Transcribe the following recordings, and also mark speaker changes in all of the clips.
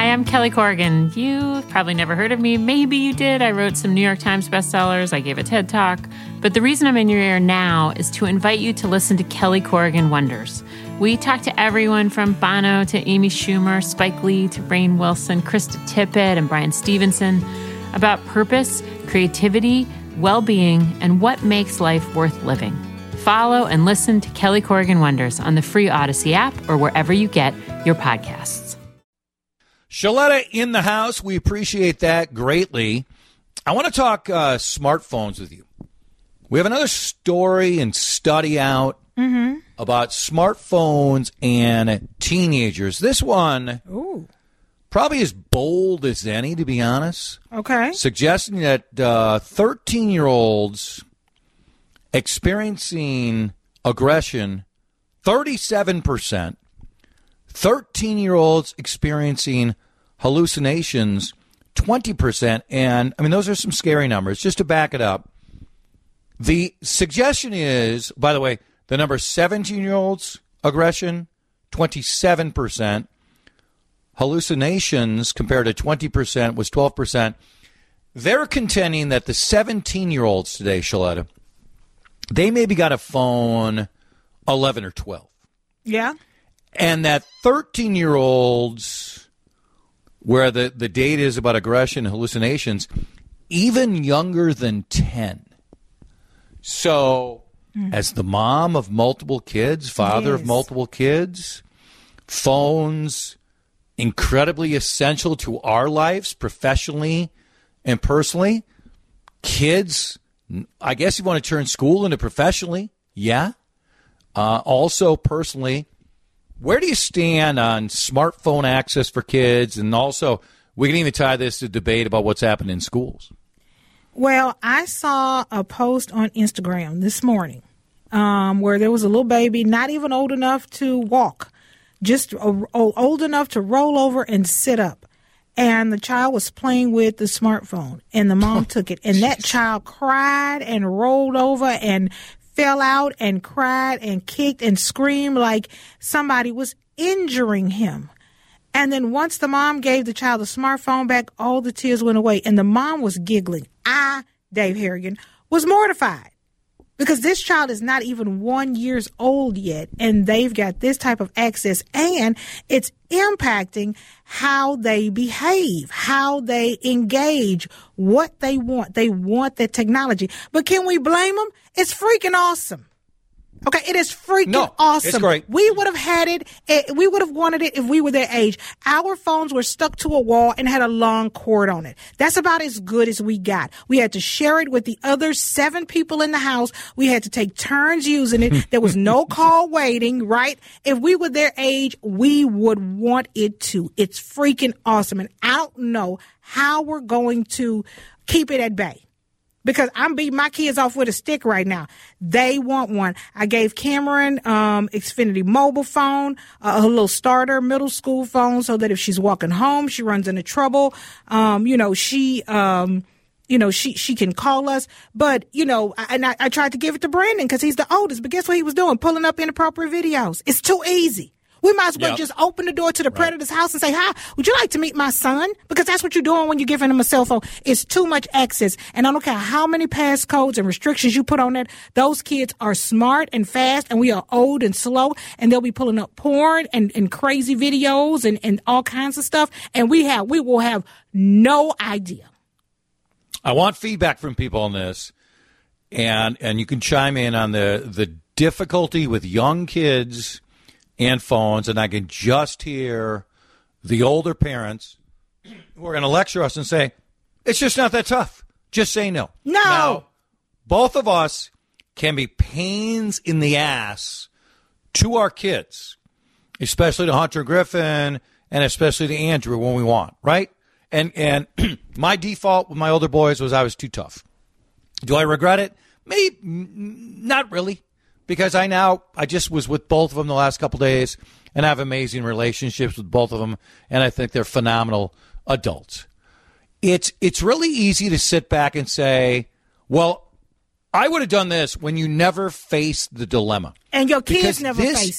Speaker 1: Hi, I'm Kelly Corrigan. You've probably never heard of me. Maybe you did. I wrote some New York Times bestsellers. I gave a TED Talk. But the reason I'm in your ear now is to invite you to listen to Kelly Corrigan Wonders. We talk to everyone from Bono to Amy Schumer, Spike Lee to Rainn Wilson, Krista Tippett, and Brian Stevenson about purpose, creativity, well-being, and what makes life worth living. Follow and listen to Kelly Corrigan Wonders on the free Odyssey app or wherever you get your podcasts.
Speaker 2: Shaletta in the house. We appreciate that greatly. I want to talk smartphones with you. We have another story and study out about smartphones and teenagers. This one probably as bold as any, to be honest.
Speaker 3: Okay.
Speaker 2: Suggesting that 13-year-olds experiencing aggression, 37%. 13-year-olds experiencing hallucinations, 20%. And, I mean, those are some scary numbers. Just to back it up, the suggestion is, by the way, the number 17-year-olds aggression, 27%. Hallucinations compared to 20% was 12%. They're contending that the 17-year-olds today, Shaletta, they maybe got a phone 11 or 12.
Speaker 3: Yeah.
Speaker 2: And that 13-year-olds, where the data is about aggression and hallucinations, even younger than 10. So, as the mom of multiple kids, father of multiple kids, phones incredibly essential to our lives, professionally and personally. Kids, I guess you want to turn school into professionally, yeah. Also, personally, where do you stand on smartphone access for kids? And also, we can even tie this to debate about what's happening in schools.
Speaker 3: Well, I saw a post on Instagram this morning where there was a little baby, not even old enough to walk, just old enough to roll over and sit up. And the child was playing with the smartphone, and the mom took it. And that child cried and rolled over and fell out and cried and kicked and screamed like somebody was injuring him. And then once the mom gave the child the smartphone back, all the tears went away. And the mom was giggling. I, Dave Harrigan, was mortified because this child is not even 1 year old yet, and they've got this type of access, and it's impacting how they behave, how they engage, what they want. They want that technology. But can we blame them? It's freaking awesome. Okay, it is freaking awesome.
Speaker 2: It's great.
Speaker 3: We would have had it. We would have wanted it if we were their age. Our phones were stuck to a wall and had a long cord on it. That's about as good as we got. We had to share it with the other 7 people in the house. We had to take turns using it. There was no call waiting, right? If we were their age, we would want it too. It's freaking awesome. And I don't know how we're going to keep it at bay. Because I'm beating my kids off with a stick right now. They want one. I gave Cameron Xfinity mobile phone, a little starter middle school phone, so that if she's walking home, she runs into trouble. She can call us. But, I tried to give it to Brandon because he's the oldest. But guess what he was doing? Pulling up inappropriate videos. It's too easy. We might as well just open the door to the predator's house and say, hi, would you like to meet my son? Because that's what you're doing when you're giving him a cell phone. It's too much access. And I don't care how many passcodes and restrictions you put on that. Those kids are smart and fast, and we are old and slow, and they'll be pulling up porn and crazy videos and all kinds of stuff. And we will have no idea.
Speaker 2: I want feedback from people on this. And you can chime in on the difficulty with young kids and phones, and I can just hear the older parents who are going to lecture us and say, it's just not that tough. Just say no.
Speaker 3: No.
Speaker 2: Now, both of us can be pains in the ass to our kids, especially to Hunter Griffin and especially to Andrew when we want, right? And my default with my older boys was I was too tough. Do I regret it? Maybe not really. Because I just was with both of them the last couple of days, and I have amazing relationships with both of them, and I think they're phenomenal adults. It's really easy to sit back and say, well, I would have done this when you never faced the dilemma.
Speaker 3: And your kids never faced it.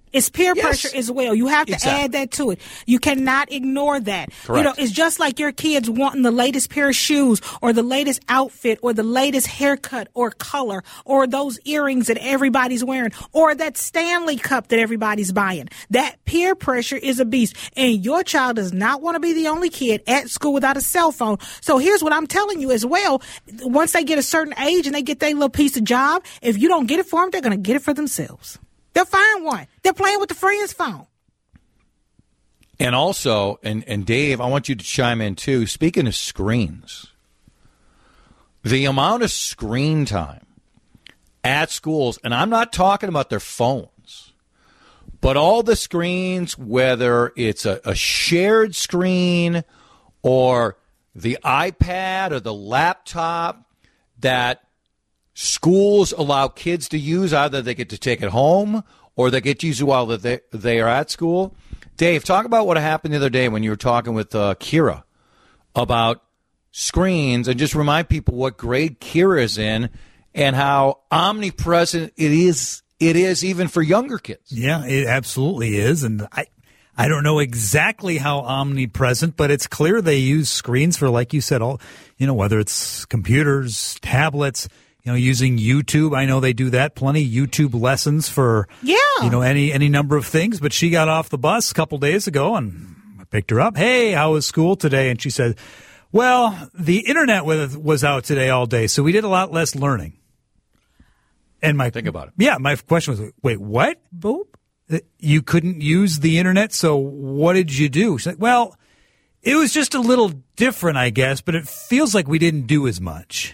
Speaker 3: It's peer pressure as well. You have to add that to it. You cannot ignore that.
Speaker 2: Correct.
Speaker 3: You know, it's just like your kids wanting the latest pair of shoes or the latest outfit or the latest haircut or color or those earrings that everybody's wearing or that Stanley cup that everybody's buying. That peer pressure is a beast. And your child does not want to be the only kid at school without a cell phone. So here's what I'm telling you as well. Once they get a certain age and they get their little piece of job, if you don't get it for them, they're going to get it for themselves. They'll find one. They're playing with the friend's phone.
Speaker 2: And also, and Dave, I want you to chime in too. Speaking of screens, the amount of screen time at schools, and I'm not talking about their phones, but all the screens, whether it's a shared screen or the iPad or the laptop that schools allow kids to use, either they get to take it home or they get to use it while they are at school. Dave, talk about what happened the other day when you were talking with Kira about screens, and just remind people what grade Kira is in and how omnipresent it is even for younger kids.
Speaker 4: Yeah, it absolutely is. And I don't know exactly how omnipresent, but it's clear they use screens for, like you said, all, whether it's computers, tablets, using YouTube. I know they do that. Plenty YouTube lessons for, any number of things. But she got off the bus a couple days ago and I picked her up. Hey, how was school today? And she said, well, the internet was out today all day, so we did a lot less learning. And
Speaker 2: think about it.
Speaker 4: Yeah, my question was, wait, what?
Speaker 3: Boop.
Speaker 4: You couldn't use the internet, so what did you do? She's like, well, it was just a little different, I guess, but it feels like we didn't do as much.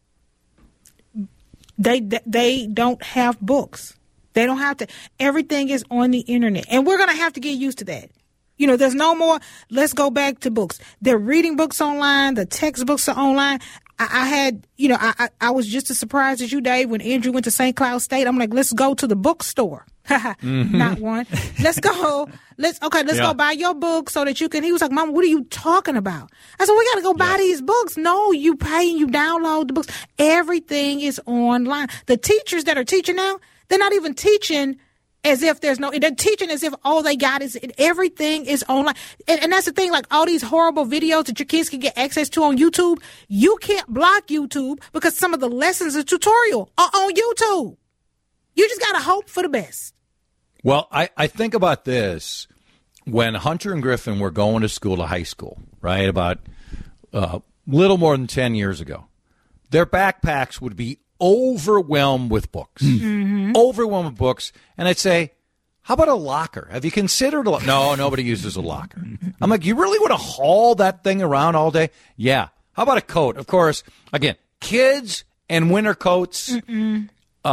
Speaker 3: They don't have books. They don't have to. Everything is on the internet. And we're going to have to get used to that. There's no more, let's go back to books. They're reading books online. The textbooks are online. I had, I was just as surprised as you, Dave, when Andrew went to St. Cloud State. I'm like, let's go to the bookstore. Not one. Let's go. Let's go buy your book so that you can. He was like, Mom, what are you talking about? I said, we got to go buy these books. No, you pay and you download the books. Everything is online. The teachers that are teaching now, they're not even teaching as if they're teaching as if all they got is everything is online. And that's the thing, like all these horrible videos that your kids can get access to on YouTube, you can't block YouTube because some of the lessons and tutorial are on YouTube. You just got to hope for the best.
Speaker 2: Well, I think about this. When Hunter and Griffin were going to school, to high school, right, about little more than 10 years ago, their backpacks would be overwhelmed with books. Mm-hmm. Overwhelmed with books. And I'd say, how about a locker? Have you considered a locker? No, nobody uses a locker. I'm like, you really want to haul that thing around all day? Yeah. How about a coat? Of course, again, kids and winter coats during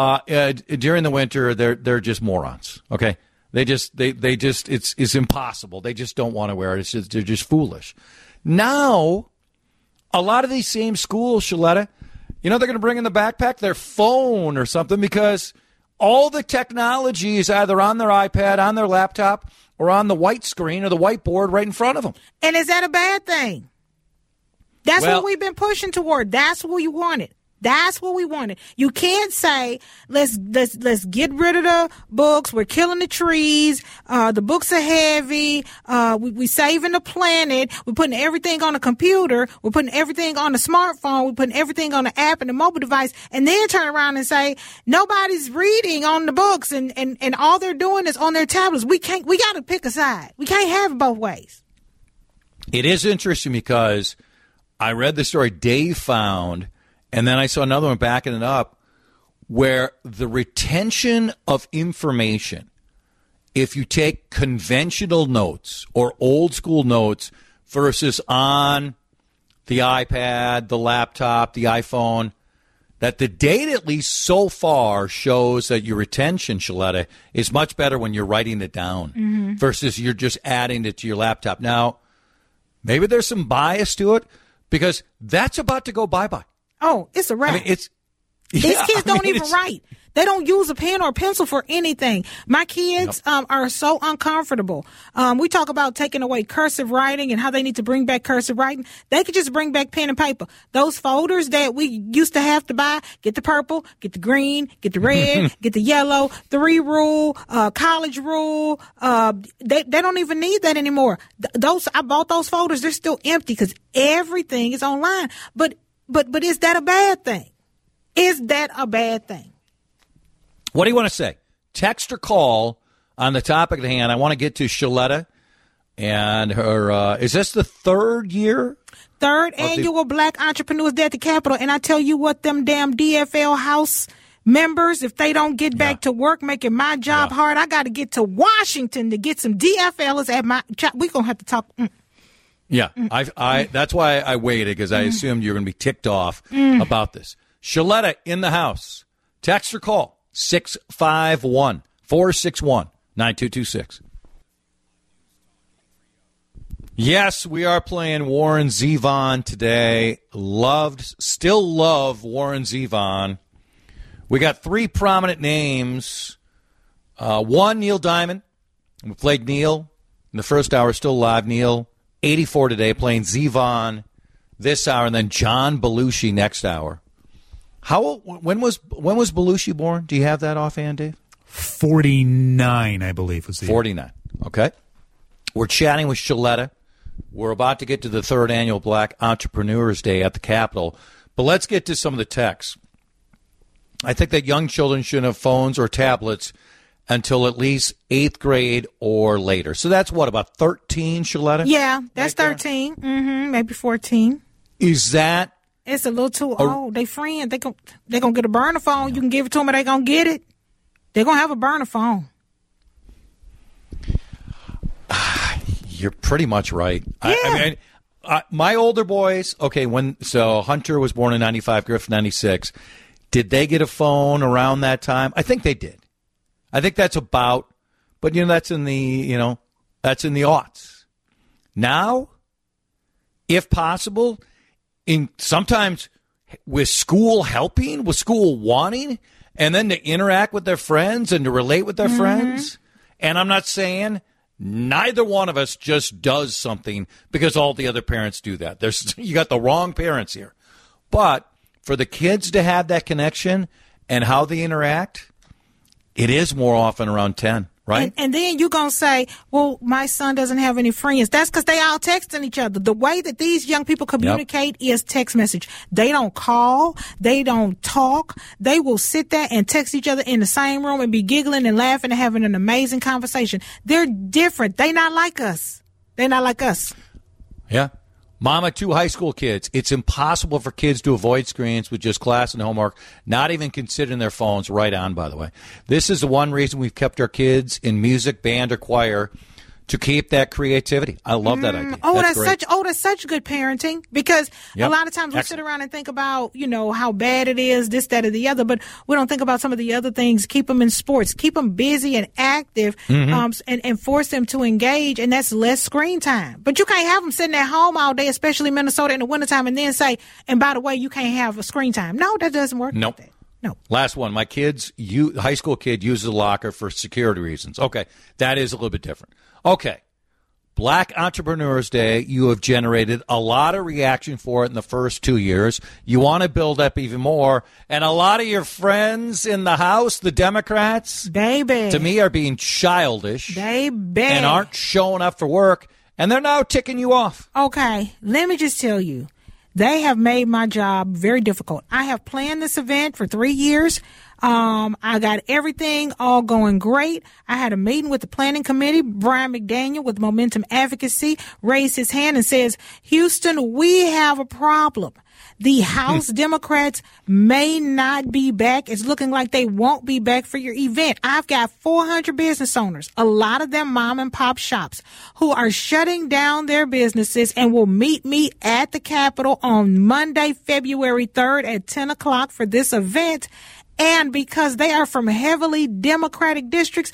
Speaker 2: the winter, they're just morons. Okay. They just it's impossible. They just don't want to wear it. They're just foolish. Now, a lot of these same schools, Shaletta, they're going to bring in the backpack their phone or something because all the technology is either on their iPad, on their laptop, or on the white screen or the whiteboard right in front of them.
Speaker 3: And is that a bad thing? That's what we've been pushing toward. That's what you wanted. That's what we wanted. You can't say, let's get rid of the books. We're killing the trees. The books are heavy. We saving the planet. We're putting everything on a computer. We're putting everything on a smartphone. We're putting everything on the app and the mobile device. And then turn around and say, nobody's reading on the books and all they're doing is on their tablets. We got to pick a side. We can't have it both ways.
Speaker 2: It is interesting because I read the story Dave found, and then I saw another one backing it up, where the retention of information, if you take conventional notes or old school notes versus on the iPad, the laptop, the iPhone, that the data, at least so far, shows that your retention, Shaletta, is much better when you're writing it down versus you're just adding it to your laptop. Now, maybe there's some bias to it because that's about to go bye-bye.
Speaker 3: Oh, it's a wrap.
Speaker 2: I mean,
Speaker 3: These kids don't even write. They don't use a pen or a pencil for anything. My kids are so uncomfortable. We talk about taking away cursive writing and how they need to bring back cursive writing. They could just bring back pen and paper. Those folders that we used to have to buy, get the purple, get the green, get the red, get the yellow, 3 rule, college rule. They don't even need that anymore. I bought those folders. They're still empty because everything is online. But is that a bad thing? Is that a bad thing?
Speaker 2: What do you want to say? Text or call on the topic at hand. I want to get to Shaletta and her. Is this the third year?
Speaker 3: Third annual Black Entrepreneurs Day at the Capitol. And I tell you what, them damn DFL House members, if they don't get back to work making my job hard, I got to get to Washington to get some DFLers at my job. We're going to have to talk.
Speaker 2: Yeah, that's why I waited, because I assumed you were going to be ticked off about this. Shaletta in the house. Text or call. 651-461-9226. Yes, we are playing Warren Zevon today. Still love Warren Zevon. We got 3 prominent names. One, Neil Diamond. We played Neil in the first hour, still alive. Neil, 84 today, playing Zevon this hour, and then John Belushi next hour. When was Belushi born? Do you have that offhand, Dave?
Speaker 4: 49, I believe, was the
Speaker 2: 49. Okay. We're chatting with Shaletta. We're about to get to the 3rd annual Black Entrepreneurs Day at the Capitol. But let's get to some of the texts. I think that young children shouldn't have phones or tablets until at least 8th grade or later. So that's what, about 13, Shaletta?
Speaker 3: Yeah, that's right, 13. Maybe 14.
Speaker 2: Is that?
Speaker 3: It's a little too old. They friend. They gonna get a burner phone. You can give it to them, or they gonna get it. They're gonna have a burner phone.
Speaker 2: You're pretty much right.
Speaker 3: Yeah.
Speaker 2: I mean, my older boys. Okay, so Hunter was born in 95, Griffin 96. Did they get a phone around that time? I think they did. I think that's about. But that's in the aughts. Now, if possible. Sometimes with school helping, with school wanting, and then to interact with their friends and to relate with their friends. And I'm not saying neither one of us just does something because all the other parents do that. You got the wrong parents here. But for the kids to have that connection and how they interact, it is more often around 10. Right.
Speaker 3: And then you're going to say, well, my son doesn't have any friends. That's because they all texting each other. The way that these young people communicate is text message. They don't call. They don't talk. They will sit there and text each other in the same room and be giggling and laughing and having an amazing conversation. They're different. They're not like us. They're not like us.
Speaker 2: Yeah. Mama, 2 high school kids. It's impossible for kids to avoid screens with just class and homework, not even considering their phones. Right on, by the way. This is the one reason we've kept our kids in music, band, or choir, to keep that creativity. I love that idea.
Speaker 3: That's such good parenting, because a lot of times we sit around and think about, how bad it is, this, that, or the other, but we don't think about some of the other things. Keep them in sports, keep them busy and active, and force them to engage, and that's less screen time. But you can't have them sitting at home all day, especially in Minnesota in the wintertime, and then say, and by the way, you can't have a screen time. No, that doesn't work.
Speaker 2: Nope.
Speaker 3: Like that. No.
Speaker 2: Last one. My high school kid uses a locker for security reasons. Okay, that is a little bit different. Okay, Black Entrepreneurs Day, you have generated a lot of reaction for it in the first 2 years. You want to build up even more. And a lot of your friends in the House, the Democrats,
Speaker 3: baby,
Speaker 2: to me are being childish.
Speaker 3: Baby.
Speaker 2: And aren't showing up for work. And they're now ticking you off.
Speaker 3: Okay, let me just tell you. They have made my job very difficult. I have planned this event for 3 years. I got everything all going great. I had a meeting with the planning committee. Brian McDaniel with Momentum Advocacy raised his hand and says, Houston, we have a problem. The House Democrats may not be back. It's looking like they won't be back for your event. I've got 400 business owners, a lot of them mom and pop shops, who are shutting down their businesses and will meet me at the Capitol on Monday, February 3rd at 10 o'clock for this event. And because they are from heavily Democratic districts,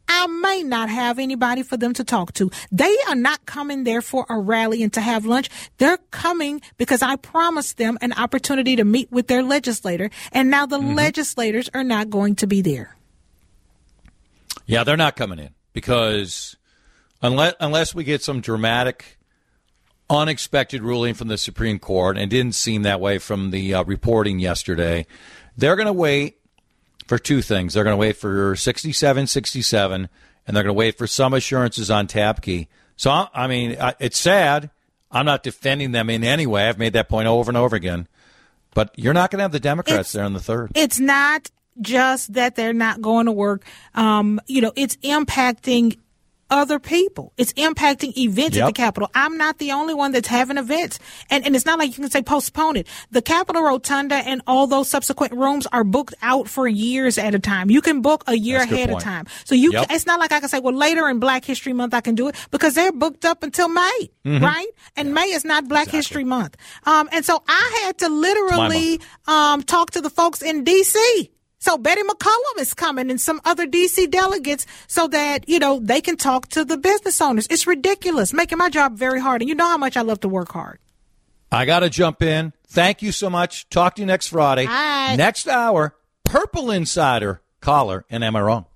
Speaker 3: I may not have anybody for them to talk to. They are not coming there for a rally and to have lunch. They're coming because I promised them an opportunity to meet with their legislator, and now the legislators are not going to be there.
Speaker 2: Yeah, they're not coming in because unless we get some dramatic, unexpected ruling from the Supreme Court, and it didn't seem that way from the reporting yesterday, they're going to wait for two things. They're going to wait for 6767, and they're going to wait for some assurances on TAPKI. So, I mean, it's sad. I'm not defending them in any way. I've made that point over and over again. But you're not going to have the Democrats there on the 3rd.
Speaker 3: It's not just that they're not going to work. It's impacting other people. It's impacting events at the Capitol. I'm not the only one that's having events. And it's not like you can say postpone it. The Capitol Rotunda and all those subsequent rooms are booked out for years at a time. You can book a year ahead of time. So it's not like I can say, well, later in Black History Month I can do it, because they're booked up until May, right? And May is not Black History Month. And so I had to literally talk to the folks in D.C. So Betty McCollum is coming and some other D.C. delegates so that, they can talk to the business owners. It's ridiculous, making my job very hard. And you know how much I love to work hard.
Speaker 2: I got to jump in. Thank you so much. Talk to you next Friday.
Speaker 3: Bye.
Speaker 2: Next hour, Purple Insider, caller, and am I wrong?